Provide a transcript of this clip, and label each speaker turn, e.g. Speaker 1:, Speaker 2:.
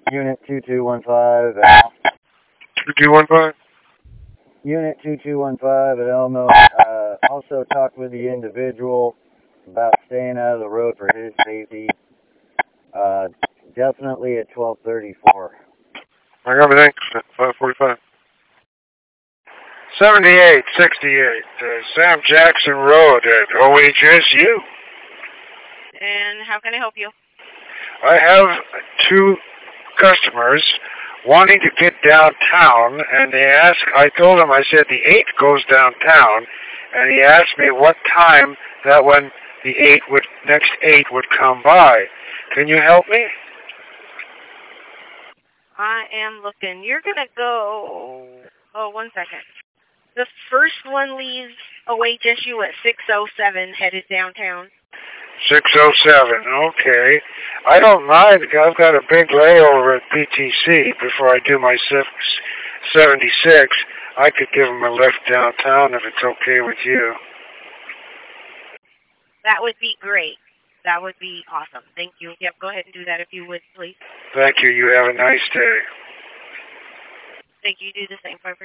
Speaker 1: Unit 2215
Speaker 2: 2215?
Speaker 1: Unit 2215 at Elmo. Also talked with the individual about staying out of the road for his safety. Definitely at 1234.
Speaker 2: I got everything. 545. 7868, Sam Jackson Road at OHSU.
Speaker 3: And how can I help you?
Speaker 2: I have two customers wanting to get downtown, and I told them, I said the 8 goes downtown, and he asked me what time that when the next 8 would come by. Can you help me?
Speaker 3: I am looking. You're going to go... Oh, 1 second. The first one leaves OHSU at 6:07, headed downtown.
Speaker 2: 6:07, okay. I don't mind. I've got a big layover at PTC before I do my 76. I could give them a lift downtown if it's okay with you.
Speaker 3: That would be great. That would be awesome. Thank you. Yep, go ahead and do that if you would, please.
Speaker 2: Thank you. You have a nice day.
Speaker 3: Thank you. Do the same. Bye.